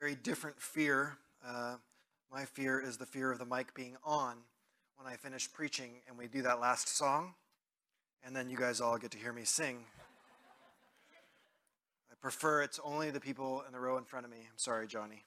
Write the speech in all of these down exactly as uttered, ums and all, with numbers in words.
very different fear. Uh, my fear is the fear of the mic being on when I finish preaching and we do that last song, and then you guys all get to hear me sing. I prefer it's only the people in the row in front of me. I'm sorry, Johnny.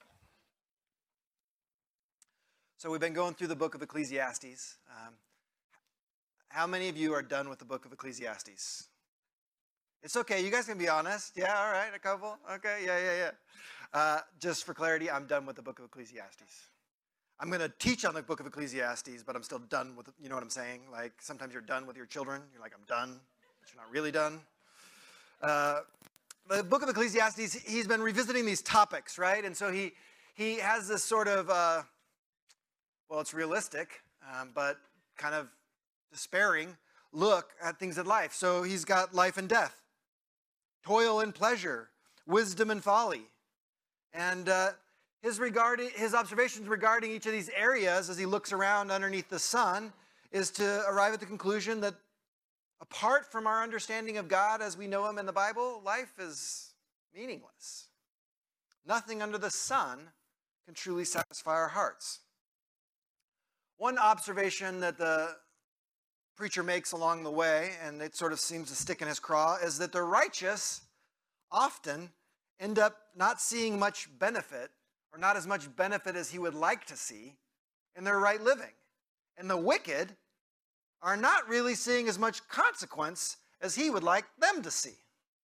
So we've been going through the book of Ecclesiastes. Um, how many of you are done with the book of Ecclesiastes? It's okay. You guys can be honest. Yeah, all right, a couple. Okay, yeah, yeah, yeah. Uh, just for clarity, I'm done with the book of Ecclesiastes. I'm going to teach on the book of Ecclesiastes, but I'm still done with it. You know what I'm saying? Like, sometimes you're done with your children. You're like, I'm done, but you're not really done. Uh, the book of Ecclesiastes, he's been revisiting these topics, right? And so he, he has this sort of, uh, well, it's realistic, um, but kind of despairing look at things in life. So he's got life and death, toil and pleasure, wisdom and folly. And uh, his, regard, his observations regarding each of these areas as he looks around underneath the sun is to arrive at the conclusion that apart from our understanding of God as we know him in the Bible, life is meaningless. Nothing under the sun can truly satisfy our hearts. One observation that the preacher makes along the way, and it sort of seems to stick in his craw, is that the righteous often end up not seeing much benefit, or not as much benefit as he would like to see, in their right living. And the wicked are not really seeing as much consequence as he would like them to see.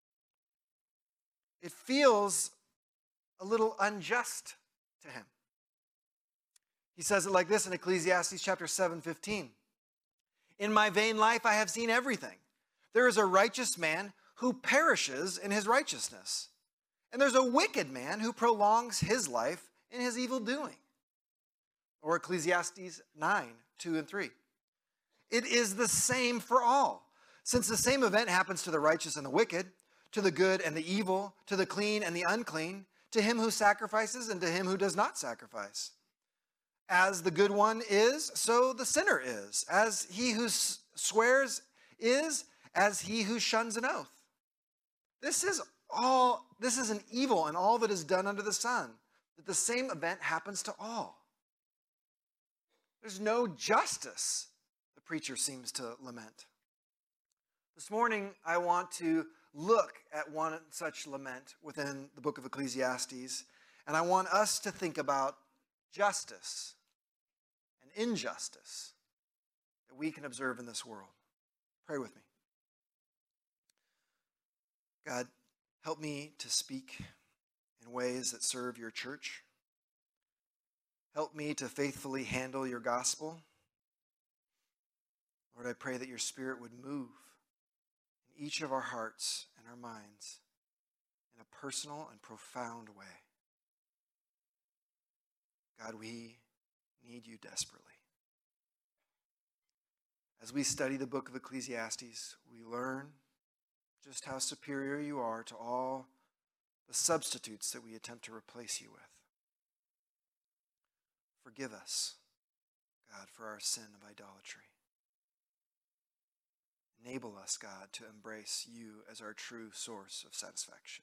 It feels a little unjust to him. He says it like this in Ecclesiastes chapter seven, fifteen. In my vain life I have seen everything. There is a righteous man who perishes in his righteousness, and there's a wicked man who prolongs his life in his evil doing. Or Ecclesiastes nine, two and three. It is the same for all, since the same event happens to the righteous and the wicked, to the good and the evil, to the clean and the unclean, to him who sacrifices and to him who does not sacrifice. As the good one is, so the sinner is. As he who swears is, as he who shuns an oath. This is all, this is an evil in all that is done under the sun, that the same event happens to all. There's no justice, the preacher seems to lament. This morning, I want to look at one such lament within the book of Ecclesiastes, and I want us to think about justice and injustice that we can observe in this world. Pray with me. God, help me to speak in ways that serve your church. Help me to faithfully handle your gospel. Lord, I pray that your Spirit would move in each of our hearts and our minds in a personal and profound way. God, we need you desperately. As we study the book of Ecclesiastes, we learn just how superior you are to all the substitutes that we attempt to replace you with. Forgive us, God, for our sin of idolatry. Enable us, God, to embrace you as our true source of satisfaction.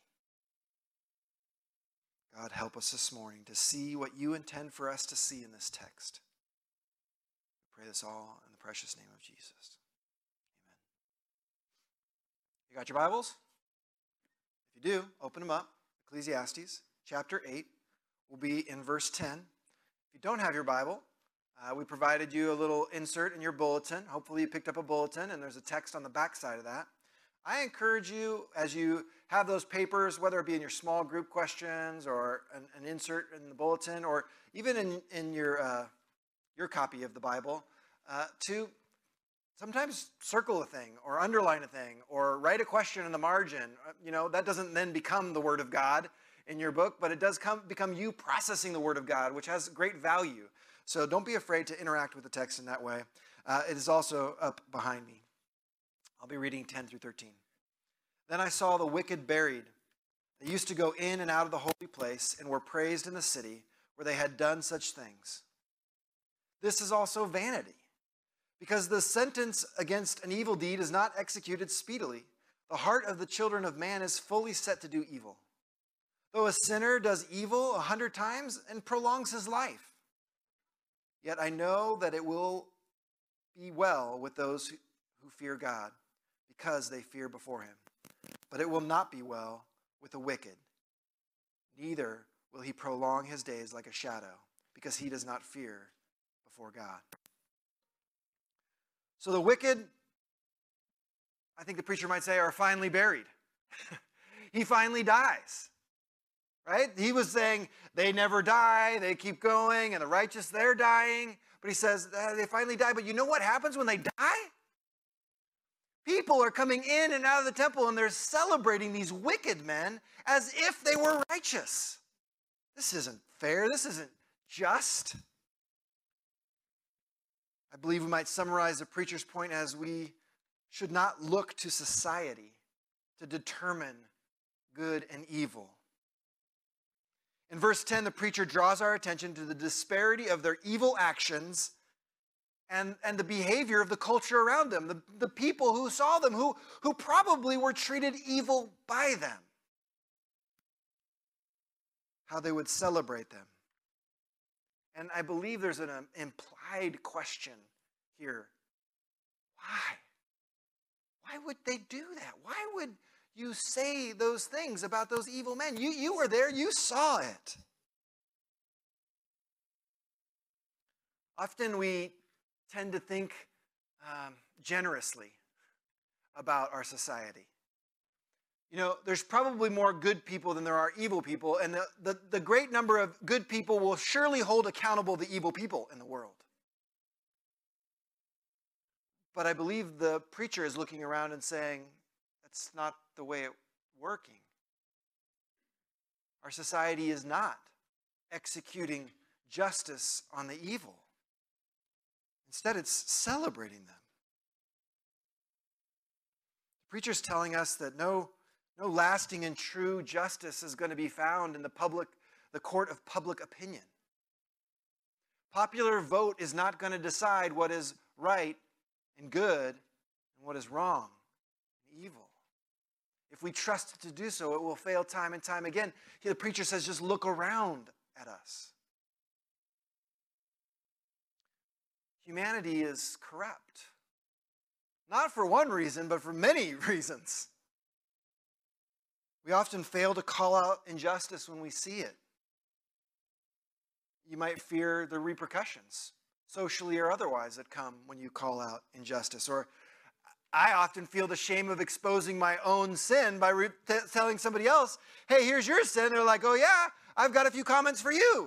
God, help us this morning to see what you intend for us to see in this text. We pray this all in the precious name of Jesus. Amen. You got your Bibles? If you do, open them up. Ecclesiastes chapter eight will be in verse ten. If you don't have your Bible, uh, we provided you a little insert in your bulletin. Hopefully you picked up a bulletin, and there's a text on the back side of that. I encourage you, as you have those papers, whether it be in your small group questions or an, an insert in the bulletin, or even in, in your, uh, your copy of the Bible, uh, to sometimes circle a thing or underline a thing or write a question in the margin. You know, that doesn't then become the Word of God in your book, but it does come, become you processing the Word of God, which has great value. So don't be afraid to interact with the text in that way. Uh, it is also up behind me. I'll be reading ten through thirteen. Then I saw the wicked buried. They used to go in and out of the holy place and were praised in the city where they had done such things. This is also vanity, because the sentence against an evil deed is not executed speedily. The heart of the children of man is fully set to do evil. though a sinner does evil a hundred times and prolongs his life, yet I know that it will be well with those who, who fear God, because they fear before him. But it will not be well with the wicked, neither will he prolong his days like a shadow, because he does not fear before God. So the wicked, I think the preacher might say, are finally buried. He finally dies, right? He was saying they never die, they keep going, and the righteous, they're dying. But he says uh, they finally die. But you know what happens when they die? People are coming in and out of the temple, and they're celebrating these wicked men as if they were righteous. This isn't fair. This isn't just. I believe we might summarize the preacher's point as we should not look to society to determine good and evil. In verse ten, the preacher draws our attention to the disparity of their evil actions and, and the behavior of the culture around them, the, the people who saw them, who, who probably were treated evil by them. How they would celebrate them. And I believe there's an um, implied question here. Why? Why would they do that? Why would you say those things about those evil men? You, you were there, you saw it. Often we tend to think um, generously about our society. You know, there's probably more good people than there are evil people, and the, the, the great number of good people will surely hold accountable the evil people in the world. But I believe the preacher is looking around and saying, that's not the way it's working. Our society is not executing justice on the evil. Instead, it's celebrating them. The preacher's telling us that no, no lasting and true justice is going to be found in the public, the court of public opinion. Popular vote is not going to decide what is right and good and what is wrong and evil. If we trust it to do so, it will fail time and time again. The preacher says, just look around at us. Humanity is corrupt. Not for one reason, but for many reasons. We often fail to call out injustice when we see it. You might fear the repercussions, socially or otherwise, that come when you call out injustice. Or I often feel the shame of exposing my own sin by re- t- telling somebody else, hey, here's your sin. They're like, oh yeah, I've got a few comments for you.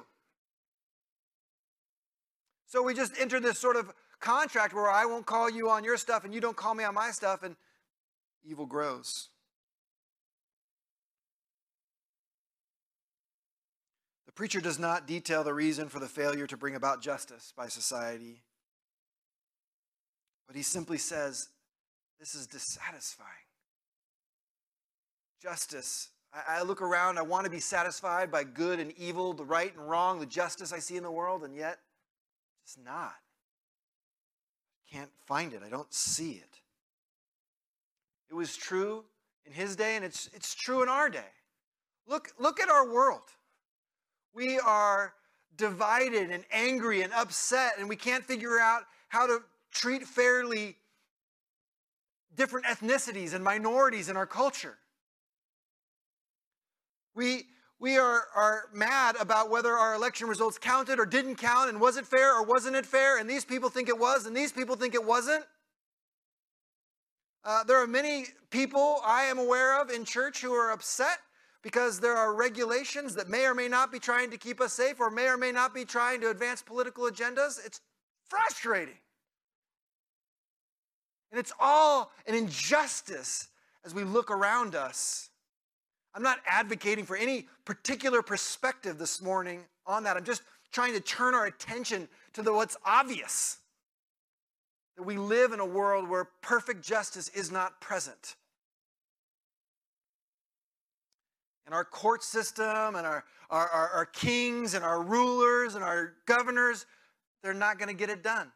So we just enter this sort of contract where I won't call you on your stuff and you don't call me on my stuff, and evil grows. The preacher does not detail the reason for the failure to bring about justice by society, but he simply says, this is dissatisfying. Justice. I, I look around, I want to be satisfied by good and evil, the right and wrong, the justice I see in the world, and yet it's not. Can't find it. I don't see it. It was true in his day, and it's, it's true in our day. Look, look at our world. We are divided and angry and upset, and we can't figure out how to treat fairly different ethnicities and minorities in our culture. We, we are, are mad about whether our election results counted or didn't count, and was it fair or wasn't it fair, and these people think it was and these people think it wasn't. Uh, there are many people I am aware of in church who are upset because there are regulations that may or may not be trying to keep us safe or may or may not be trying to advance political agendas. It's frustrating. And it's all an injustice as we look around us. I'm not advocating for any particular perspective this morning on that. I'm just trying to turn our attention to the, what's obvious. That we live in a world where perfect justice is not present. And our court system and our, our, our, our kings and our rulers and our governors, they're not going to get it done.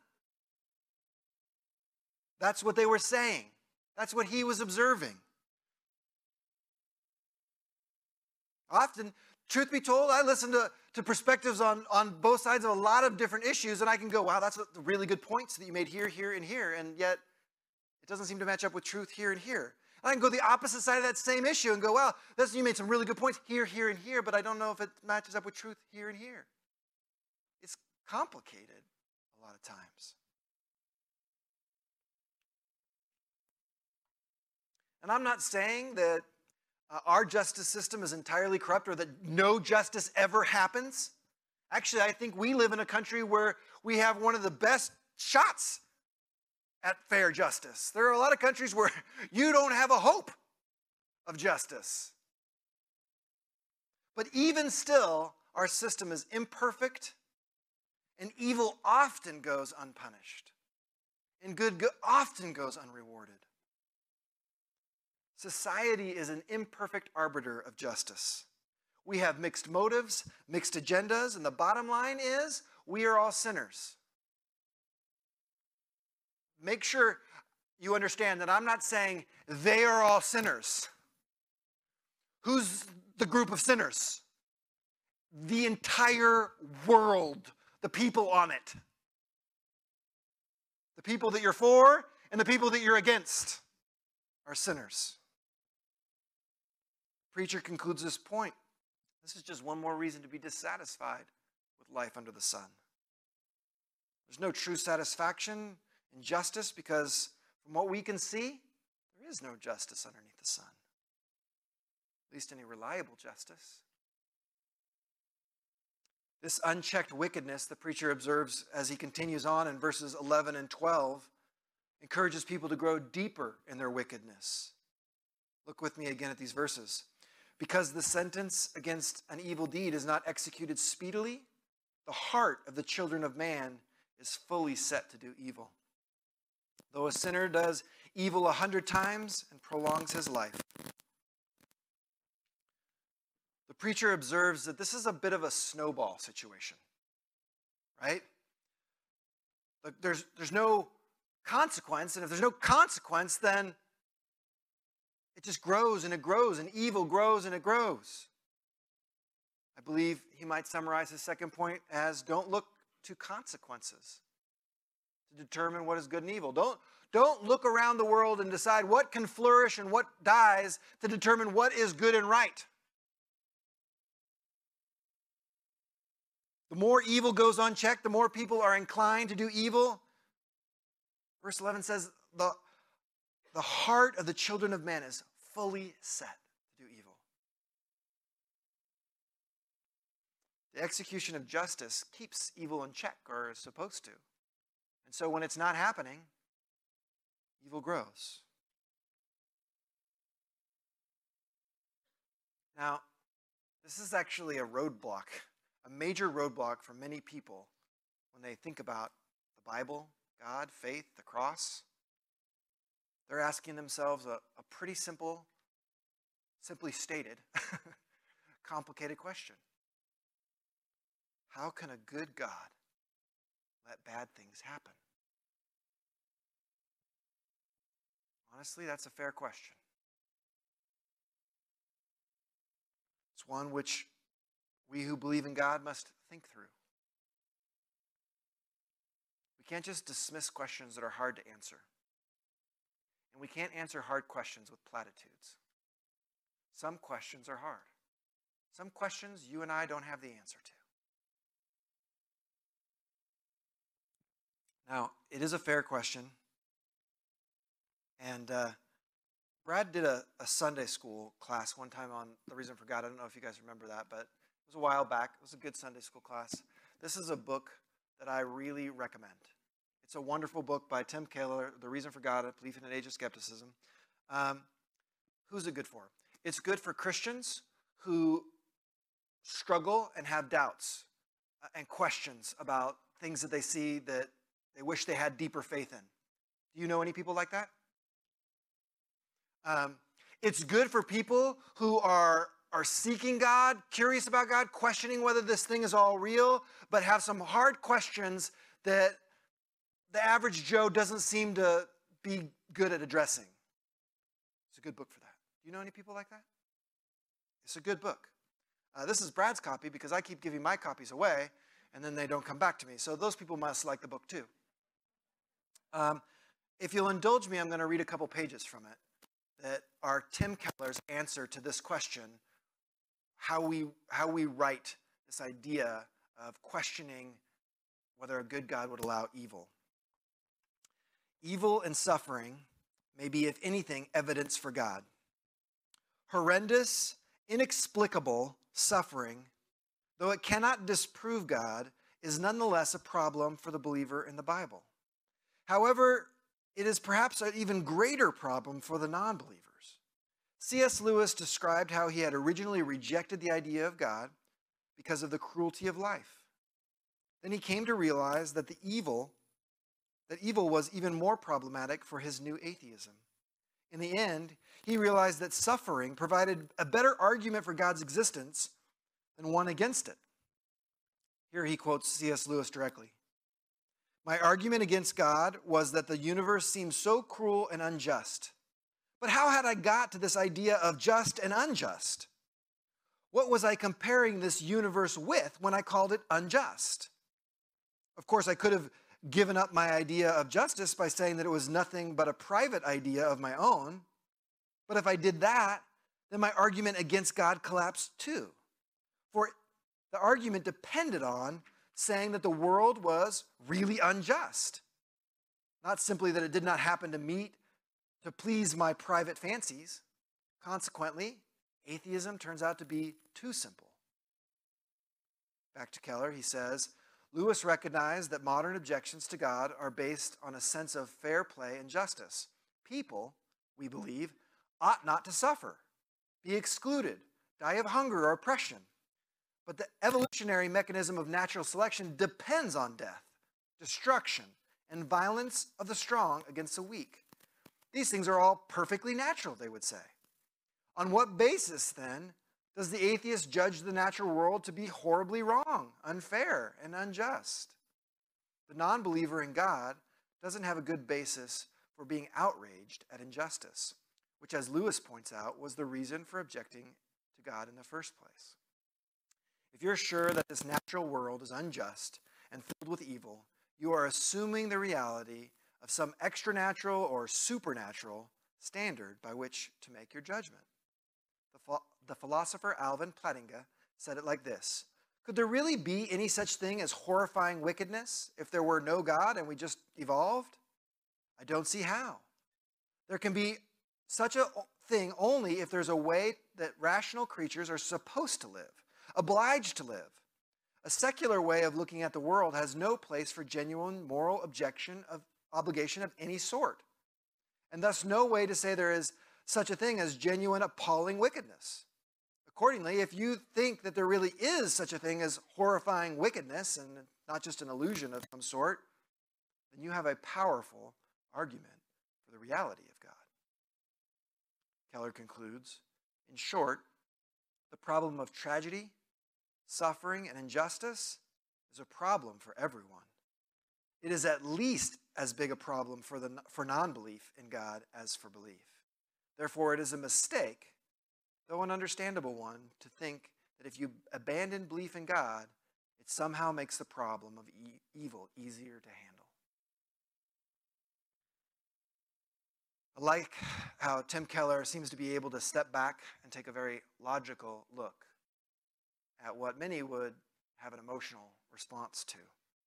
That's what they were saying. That's what he was observing. Often, truth be told, I listen to, to perspectives on, on both sides of a lot of different issues, and I can go, wow, that's a really good points that you made here, here, and here, and yet it doesn't seem to match up with truth here and here. And I can go the opposite side of that same issue and go, wow, that's, you made some really good points here, here, and here, but I don't know if it matches up with truth here and here. It's complicated a lot of times. And I'm not saying that uh, our justice system is entirely corrupt or that no justice ever happens. Actually, I think we live in a country where we have one of the best shots at fair justice. There are a lot of countries where you don't have a hope of justice. But even still, our system is imperfect, and evil often goes unpunished, and good go- often goes unrewarded. Society is an imperfect arbiter of justice. We have mixed motives, mixed agendas, and the bottom line is we are all sinners. Make sure you understand that I'm not saying they are all sinners. Who's the group of sinners? The entire world, the people on it. The people that you're for and the people that you're against are sinners. Preacher concludes this point. This is just one more reason to be dissatisfied with life under the sun. There's no true satisfaction in justice because from what we can see, there is no justice underneath the sun. At least any reliable justice. This unchecked wickedness, the preacher observes as he continues on in verses eleven and twelve, encourages people to grow deeper in their wickedness. Look with me again at these verses. Because the sentence against an evil deed is not executed speedily, the heart of the children of man is fully set to do evil. Though a sinner does evil a hundred times and prolongs his life. The preacher observes that this is a bit of a snowball situation, right? There's, there's no consequence, and if there's no consequence, then it just grows and it grows, and evil grows and it grows. I believe he might summarize his second point as don't look to consequences to determine what is good and evil. Don't, don't look around the world and decide what can flourish and what dies to determine what is good and right. The more evil goes unchecked, the more people are inclined to do evil. Verse eleven says, the, the heart of the children of men is fully set to do evil. The execution of justice keeps evil in check, or is supposed to. And so when it's not happening, evil grows. Now, this is actually a roadblock, a major roadblock for many people when they think about the Bible, God, faith, the cross. They're asking themselves a, a pretty simple, simply stated, complicated question. How can a good God let bad things happen? Honestly, that's a fair question. It's one which we who believe in God must think through. We can't just dismiss questions that are hard to answer. And we can't answer hard questions with platitudes. Some questions are hard. Some questions you and I don't have the answer to. Now, it is a fair question. And uh, Brad did a, a Sunday school class one time on The Reason for God. I don't know if you guys remember that, but it was a while back. It was a good Sunday school class. This is a book that I really recommend. It's a wonderful book by Tim Keller, The Reason for God, A Belief in an Age of Skepticism. Um, who's it good for? It's good for Christians who struggle and have doubts and questions about things that they see that they wish they had deeper faith in. Do you know any people like that? Um, it's good for people who are, are seeking God, curious about God, questioning whether this thing is all real, but have some hard questions that the average Joe doesn't seem to be good at addressing. It's a good book for that. Do you know any people like that? It's a good book. Uh, this is Brad's copy because I keep giving my copies away, and then they don't come back to me. So those people must like the book too. Um, if you'll indulge me, I'm going to read a couple pages from it that are Tim Keller's answer to this question, how we, how we write this idea of questioning whether a good God would allow evil. Evil and suffering may be, if anything, evidence for God. Horrendous, inexplicable suffering, though it cannot disprove God, is nonetheless a problem for the believer in the Bible. However, it is perhaps an even greater problem for the non-believers. C S Lewis described how he had originally rejected the idea of God because of the cruelty of life. Then he came to realize that the evil, that evil was even more problematic for his new atheism. In the end, he realized that suffering provided a better argument for God's existence than one against it. Here he quotes C S Lewis directly. My argument against God was that the universe seemed so cruel and unjust. But how had I got to this idea of just and unjust? What was I comparing this universe with when I called it unjust? Of course, I could have given up my idea of justice by saying that it was nothing but a private idea of my own. But if I did that, then my argument against God collapsed too. For the argument depended on saying that the world was really unjust. Not simply that it did not happen to meet, to please my private fancies. Consequently, atheism turns out to be too simple. Back to Keller, he says, Lewis recognized that modern objections to God are based on a sense of fair play and justice. People, we believe, ought not to suffer, be excluded, die of hunger or oppression. But the evolutionary mechanism of natural selection depends on death, destruction, and violence of the strong against the weak. These things are all perfectly natural, they would say. On what basis, then, does the atheist judge the natural world to be horribly wrong, unfair, and unjust? The non-believer in God doesn't have a good basis for being outraged at injustice, which, as Lewis points out, was the reason for objecting to God in the first place. If you're sure that this natural world is unjust and filled with evil, you are assuming the reality of some extranatural or supernatural standard by which to make your judgment. The, ph- the philosopher Alvin Plantinga said it like this: could there really be any such thing as horrifying wickedness if there were no God and we just evolved? I don't see how. There can be such a thing only if there's a way that rational creatures are supposed to live, obliged to live. A secular way of looking at the world has no place for genuine moral objection of obligation of any sort, and thus no way to say there is such a thing as genuine appalling wickedness. Accordingly, if you think that there really is such a thing as horrifying wickedness and not just an illusion of some sort, then you have a powerful argument for the reality of God. Keller concludes, in short, the problem of tragedy, suffering, and injustice is a problem for everyone. It is at least as big a problem for, the, for non-belief in God as for belief. Therefore, it is a mistake, though an understandable one, to think that if you abandon belief in God, it somehow makes the problem of e- evil easier to handle. I like how Tim Keller seems to be able to step back and take a very logical look at what many would have an emotional response to.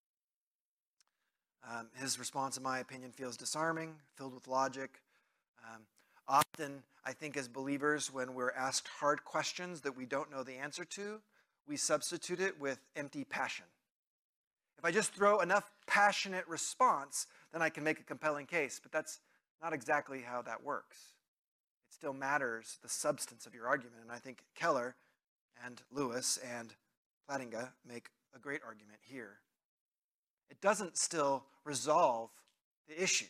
Um, his response, in my opinion, feels disarming, filled with logic. Um, often, I think as believers, when we're asked hard questions that we don't know the answer to, we substitute it with empty passion. If I just throw enough passionate response, then I can make a compelling case. But that's not exactly how that works. It still matters the substance of your argument. And I think Keller and Lewis and Plantinga make a great argument here. It doesn't still resolve the issue.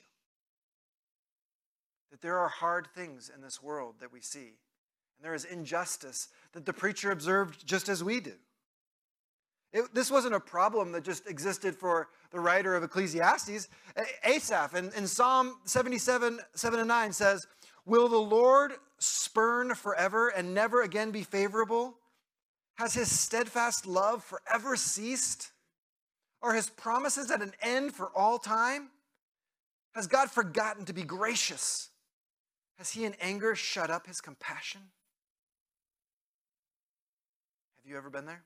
That there are hard things in this world that we see. And there is injustice that the preacher observed just as we do. It, this wasn't a problem that just existed for the writer of Ecclesiastes. Asaph in, in Psalm seventy-seven, seven and nine says, "Will the Lord spurn forever and never again be favorable? Has his steadfast love forever ceased? Are his promises at an end for all time? Has God forgotten to be gracious? Has he in anger shut up his compassion? Have you ever been there?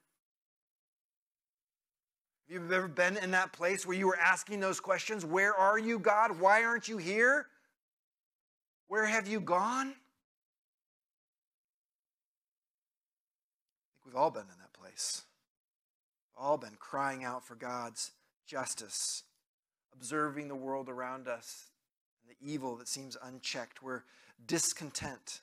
Have you ever been in that place where you were asking those questions? Where are you, God? Why aren't you here? Where have you gone? I think we've all been in that place. We've all been crying out for God's justice, observing the world around us and the evil that seems unchecked. We're discontent.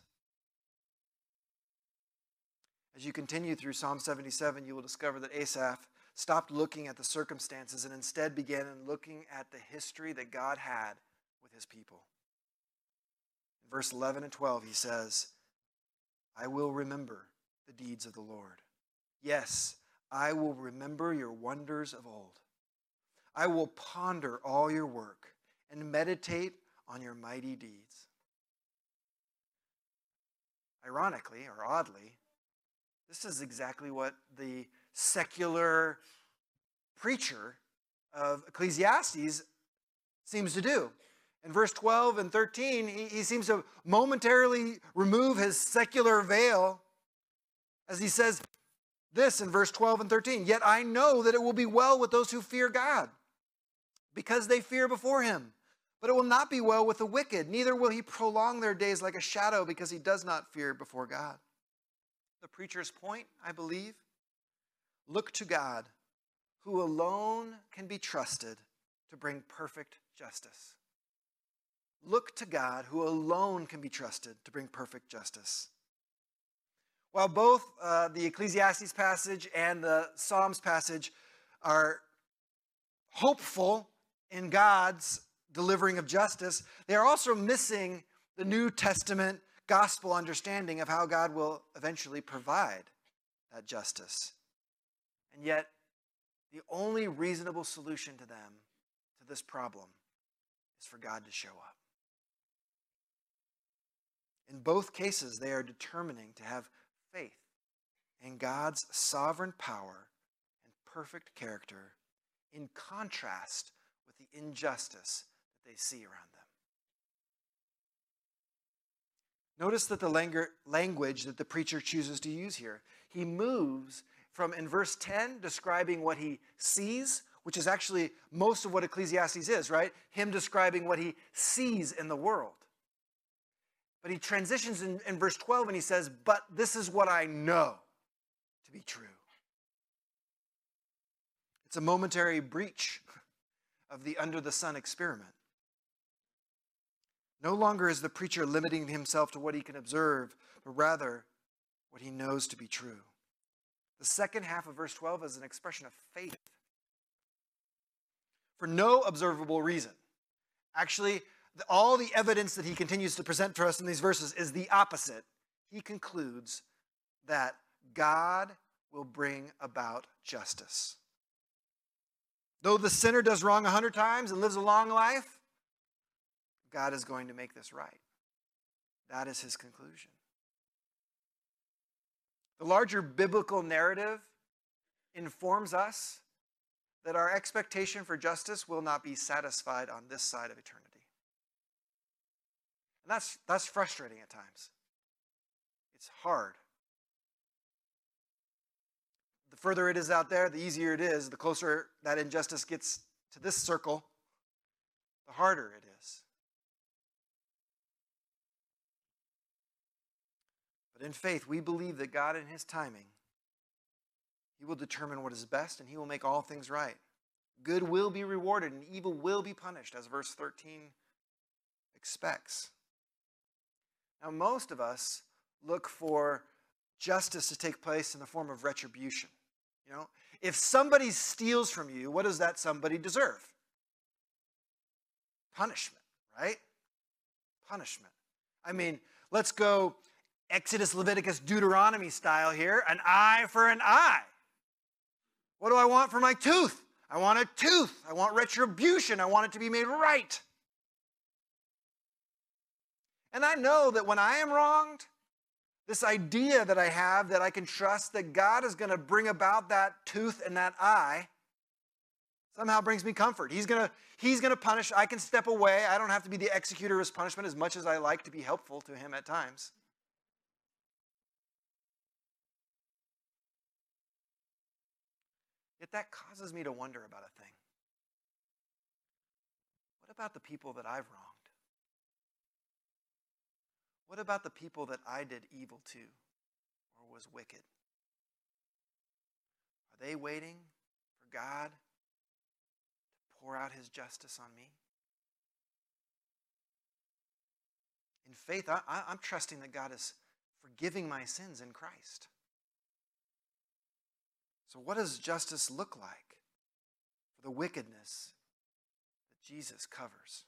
As you continue through Psalm seventy-seven, you will discover that Asaph stopped looking at the circumstances and instead began looking at the history that God had with his people. In verse eleven and twelve, he says, I will remember the deeds of the Lord. Yes, I will remember your wonders of old. I will ponder all your work and meditate on your mighty deeds. Ironically, or oddly, this is exactly what the secular preacher of Ecclesiastes seems to do. In verse twelve and thirteen, he, he seems to momentarily remove his secular veil as he says this in verse twelve and thirteen, yet I know that it will be well with those who fear God, because they fear before him. But it will not be well with the wicked, neither will he prolong their days like a shadow, because he does not fear before God. The preacher's point, I believe, look to God, who alone can be trusted to bring perfect justice. Look to God, who alone can be trusted to bring perfect justice. While both uh, the Ecclesiastes passage and the Psalms passage are hopeful in God's delivering of justice, they are also missing the New Testament gospel understanding of how God will eventually provide that justice. And yet, the only reasonable solution to them, to this problem, is for God to show up. In both cases, they are determining to have faith in God's sovereign power and perfect character in contrast with the injustice that they see around them. Notice that the lang- language that the preacher chooses to use here, he moves from, in verse ten, describing what he sees, which is actually most of what Ecclesiastes is, right? Him describing what he sees in the world. But he transitions in, in verse twelve and he says, but this is what I know to be true. It's a momentary breach of the under the sun experiment. No longer is the preacher limiting himself to what he can observe, but rather what he knows to be true. The second half of verse twelve is an expression of faith. For no observable reason. Actually, all the evidence that he continues to present to us in these verses is the opposite. He concludes that God will bring about justice. Though the sinner does wrong a hundred times and lives a long life, God is going to make this right. That is his conclusion. The larger biblical narrative informs us that our expectation for justice will not be satisfied on this side of eternity. And that's, that's frustrating at times. It's hard. The further it is out there, the easier it is. The closer that injustice gets to this circle, the harder it is. But in faith, we believe that God in his timing, he will determine what is best and he will make all things right. Good will be rewarded and evil will be punished, as verse thirteen expects. Now, most of us look for justice to take place in the form of retribution. You know, if somebody steals from you, what does that somebody deserve? Punishment, right? Punishment. I mean, let's go Exodus, Leviticus, Deuteronomy style here. An eye for an eye. What do I want for my tooth? I want a tooth. I want retribution. I want it to be made right. And I know that when I am wronged, This idea that I have that I can trust that God is going to bring about that tooth and that eye somehow brings me comfort. He's going to he's going to punish. I can step away. I don't have to be the executor of his punishment as much as I like to be helpful to him at times. Yet that causes me to wonder about a thing. What about the people that I've wronged? What about the people that I did evil to or was wicked? Are they waiting for God to pour out his justice on me? In faith, I, I, I'm trusting that God is forgiving my sins in Christ. So what does justice look like for the wickedness that Jesus covers?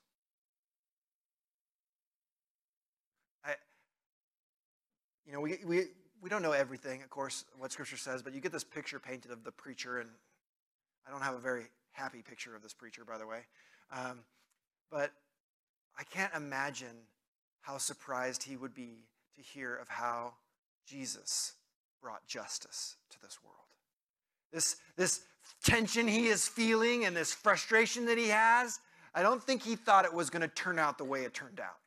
I, you know, we, we, we don't know everything, of course, what Scripture says, but you get this picture painted of the preacher, and I don't have a very happy picture of this preacher, by the way. Um, but I can't imagine how surprised he would be to hear of how Jesus brought justice to this world. This, this tension he is feeling and this frustration that he has, I don't think he thought it was going to turn out the way it turned out.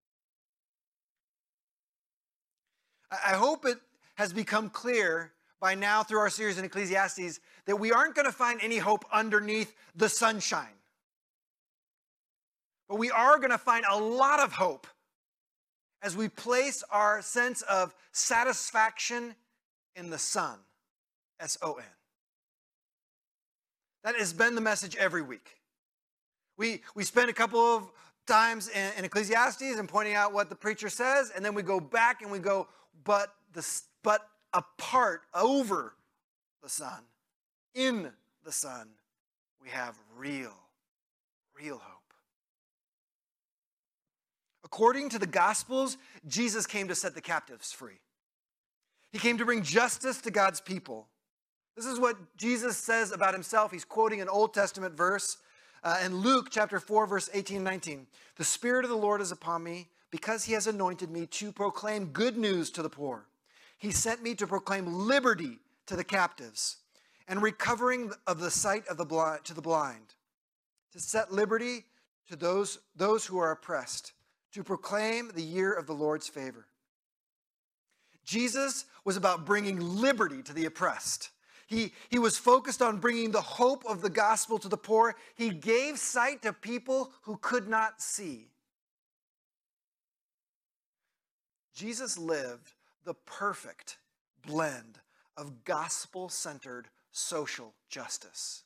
I hope it has become clear by now through our series in Ecclesiastes that we aren't going to find any hope underneath the sunshine. But we are going to find a lot of hope as we place our sense of satisfaction in the sun, S O N. That has been the message every week. We, we spend a couple of times in, in Ecclesiastes and pointing out what the preacher says, and then we go back and we go, but, the, but apart, over the sun, in the sun, we have real, real hope. According to the Gospels, Jesus came to set the captives free. He came to bring justice to God's people. This is what Jesus says about himself. He's quoting an Old Testament verse uh, in Luke chapter four, verse eighteen and nineteen. The Spirit of the Lord is upon me because he has anointed me to proclaim good news to the poor. He sent me to proclaim liberty to the captives and recovering of the sight of the blind, to the blind, to set liberty to those, those who are oppressed, to proclaim the year of the Lord's favor. Jesus was about bringing liberty to the oppressed. He, he was focused on bringing the hope of the gospel to the poor. He gave sight to people who could not see. Jesus lived the perfect blend of gospel-centered social justice.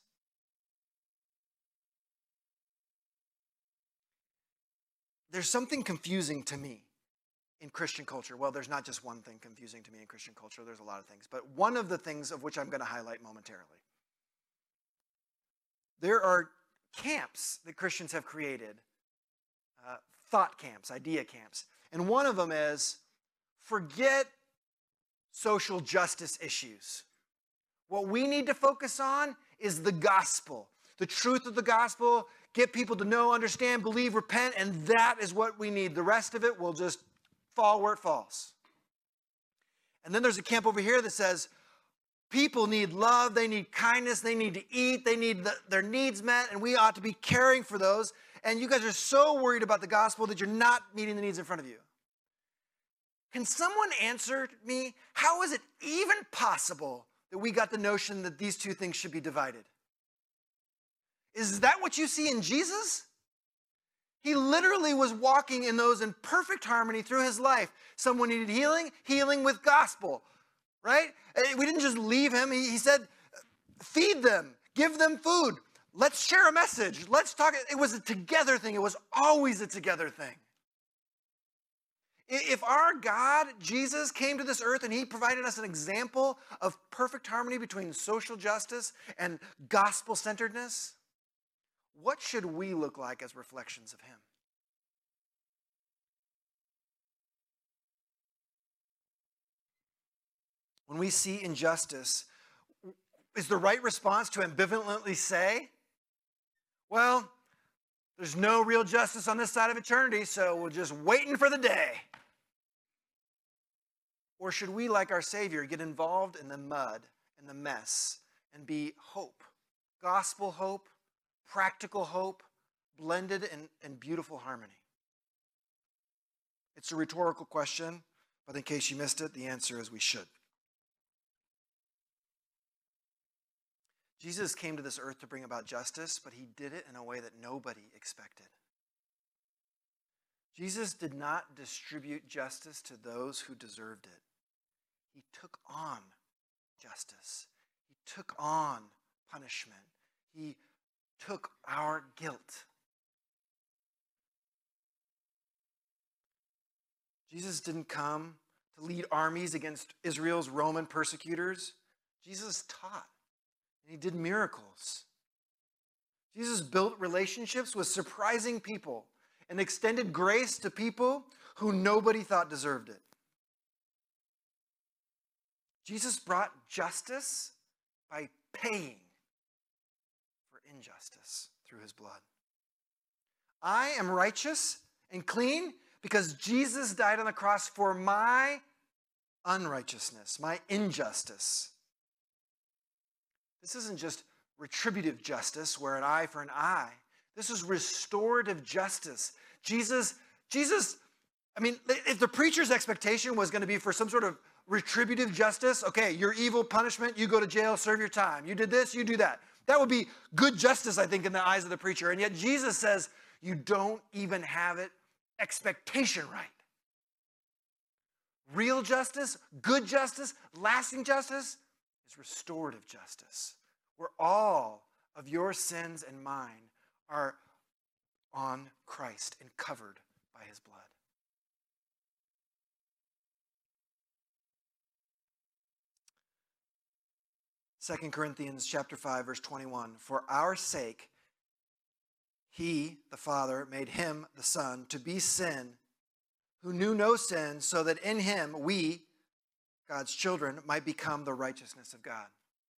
There's something confusing to me in Christian culture. Well, there's not just one thing confusing to me in Christian culture. There's a lot of things. But one of the things of which I'm going to highlight momentarily. There are camps that Christians have created, uh, thought camps, idea camps. And one of them is, forget social justice issues. What we need to focus on is the gospel, the truth of the gospel, get people to know, understand, believe, repent, and that is what we need. The rest of it will just fall where it falls. And then there's a camp over here that says people need love, they need kindness, they need to eat, they need the, their needs met, and we ought to be caring for those. And you guys are so worried about the gospel that you're not meeting the needs in front of you. Can someone answer me, how is it even possible that we got the notion that these two things should be divided? Is that what you see in Jesus? He literally was walking in those in perfect harmony through his life. Someone needed healing, healing with gospel, right? We didn't just leave him. He, he said, feed them, give them food. Let's share a message. Let's talk. It was a together thing. It was always a together thing. If our God, Jesus, came to this earth and he provided us an example of perfect harmony between social justice and gospel-centeredness, what should we look like as reflections of him? When we see injustice, is the right response to ambivalently say, well, there's no real justice on this side of eternity, so we're just waiting for the day? Or should we, like our Savior, get involved in the mud and the mess and be hope, gospel hope, practical hope, blended in, in beautiful harmony? It's a rhetorical question, but in case you missed it, the answer is we should. Jesus came to this earth to bring about justice, but he did it in a way that nobody expected. Jesus did not distribute justice to those who deserved it. He took on justice. He took on punishment. He took our guilt. Jesus didn't come to lead armies against Israel's Roman persecutors. Jesus taught, and he did miracles. Jesus built relationships with surprising people and extended grace to people who nobody thought deserved it. Jesus brought justice by paying for injustice through his blood. I am righteous and clean because Jesus died on the cross for my unrighteousness, my injustice. This isn't just retributive justice, where an eye for an eye. This is restorative justice. Jesus, Jesus, I mean, if the preacher's expectation was going to be for some sort of retributive justice, okay, you're evil, punishment, you go to jail, serve your time. You did this, you do that. That would be good justice, I think, in the eyes of the preacher. And yet Jesus says, you don't even have it expectation right. Real justice, good justice, lasting justice is restorative justice, where all of your sins and mine are on Christ and covered by his blood. Second Corinthians chapter five, verse twenty-one, for our sake, he, the Father, made him, the Son, to be sin, who knew no sin, so that in him we, God's children, might become the righteousness of God.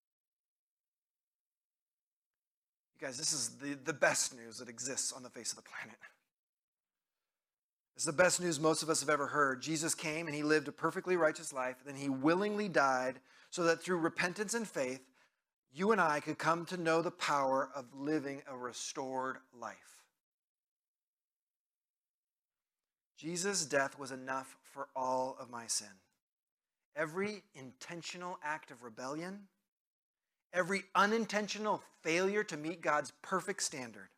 You guys, this is the, the best news that exists on the face of the planet. It's the best news most of us have ever heard. Jesus came and he lived a perfectly righteous life, and then he willingly died so that through repentance and faith, you and I could come to know the power of living a restored life. Jesus' death was enough for all of my sin. Every intentional act of rebellion, every unintentional failure to meet God's perfect standard.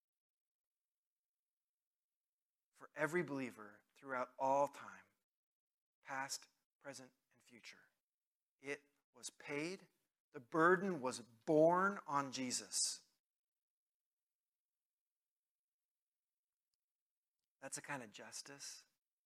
For every believer throughout all time, past, present, and future. It was paid. The burden was borne on Jesus. That's a kind of justice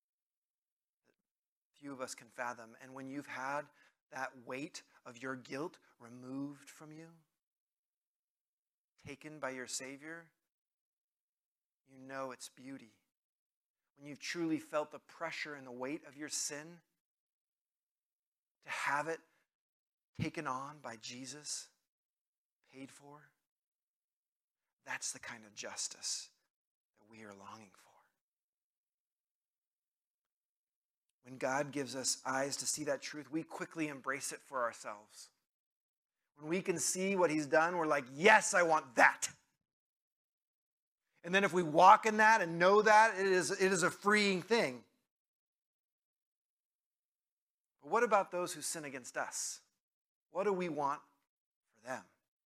that few of us can fathom. And when you've had that weight of your guilt removed from you, taken by your Savior, you know its beauty. When you've truly felt the pressure and the weight of your sin, to have it taken on by Jesus, paid for, that's the kind of justice that we are longing for. When God gives us eyes to see that truth, we quickly embrace it for ourselves. When we can see what he's done, we're like, yes, I want that. And then if we walk in that and know that, it is, it is a freeing thing. But what about those who sin against us? What do we want for them?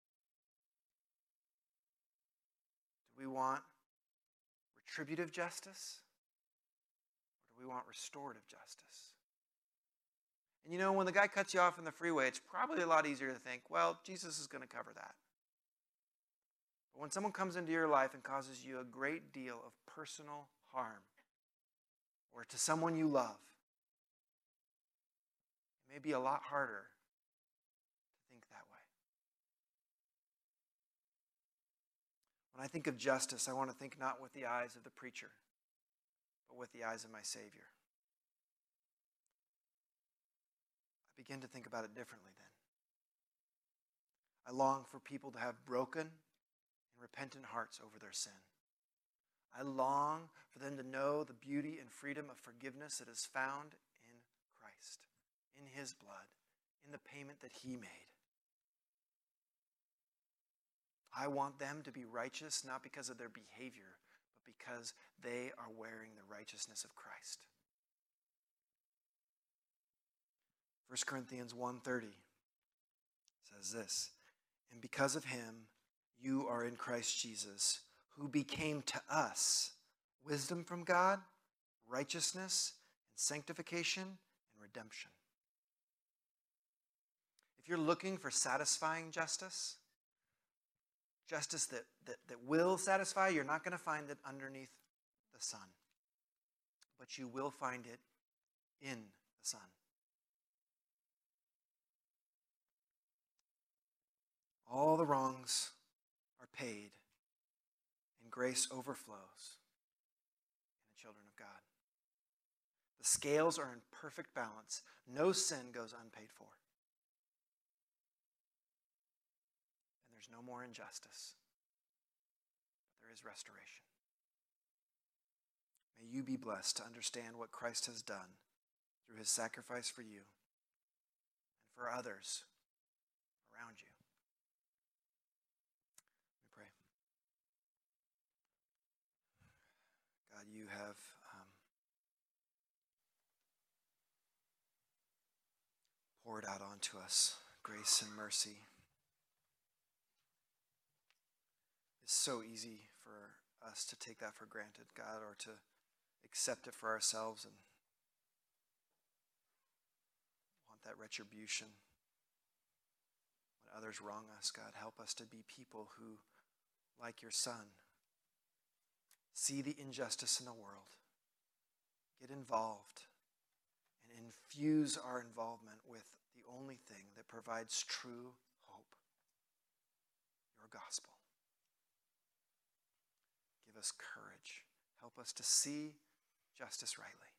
Do we want retributive justice? Or do we want restorative justice? And you know, when the guy cuts you off in the freeway, it's probably a lot easier to think, well, Jesus is going to cover that. But when someone comes into your life and causes you a great deal of personal harm, or to someone you love, it may be a lot harder to think that way. When I think of justice, I want to think not with the eyes of the preacher, but with the eyes of my Savior. I begin to think about it differently then. I long for people to have broken and repentant hearts over their sin. I long for them to know the beauty and freedom of forgiveness that is found in Christ. in his blood, in the payment that he made. I want them to be righteous, not because of their behavior, but because they are wearing the righteousness of Christ. First Corinthians one thirty says this, and because of him, you are in Christ Jesus, who became to us wisdom from God, righteousness, and sanctification, and redemption. If you're looking for satisfying justice, justice that, that, that will satisfy, you're not going to find it underneath the sun. But you will find it in the Son. All the wrongs are paid, and grace overflows in the children of God. The scales are in perfect balance. No sin goes unpaid for. And there's no more injustice, but there is restoration. May you be blessed to understand what Christ has done through his sacrifice for you and for others around you. Let me pray. God, you have um, poured out onto us grace and mercy. It's so easy for us to take that for granted, God, or to accept it for ourselves and want that retribution. When others wrong us, God, help us to be people who, like your Son, see the injustice in the world, get involved, and infuse our involvement with the only thing that provides true hope, your gospel. Give us courage. Help us to see justice rightly.